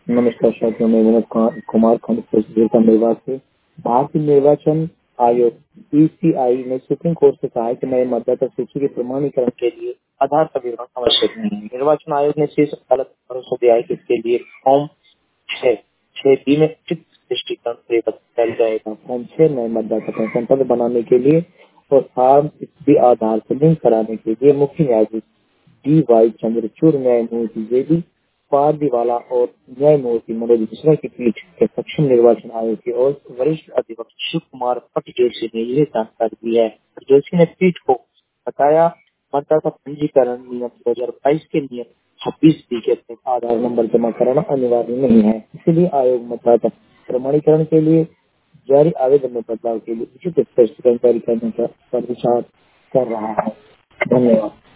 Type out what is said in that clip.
नमस्कार साथियों, मैं विनोद कुमार खंड का निर्वाची। भारतीय निर्वाचन आयोग ईसीआई ने सुप्रीम कोर्ट से कहा है कि नए मतदाता सूची के प्रमाणीकरण के लिए आधार का विवरण आवश्यक नहीं है। निर्वाचन आयोग ने शीर्ष अदालत को भरोसा दिया है कि इसके लिए फॉर्म 6 में उचित स्पष्टीकरण तैयार जाएगा। फॉर्म 6 नए मतदाता पहचान पत्र बनाने के लिए और फॉर्म भी आधार से लिंक कराने के लिए मुख्य न्यायाधीश DY चंद्रचूड़, न्यायमूर्ति JD पारदीवाला और न्यायमूर्ति मनोज मिश्रा की पीठ के सक्षम निर्वाचन आयोग की ओर वरिष्ठ अधिवक्ता शिव कुमार भट्ट जोशी ने यह जानकारी दी है। जोशी ने पीठ को बताया, मतदाता पंजीकरण नियम 2022 के नियम 26B के तहत आधार नंबर जमा कराना अनिवार्य नहीं है। इसीलिए आयोग मतदाता प्रमाणीकरण के लिए जारी आवेदन में बदलाव के लिए उचित स्पष्टीकरण जारी करने पर विचार कर रहा है। धन्यवाद।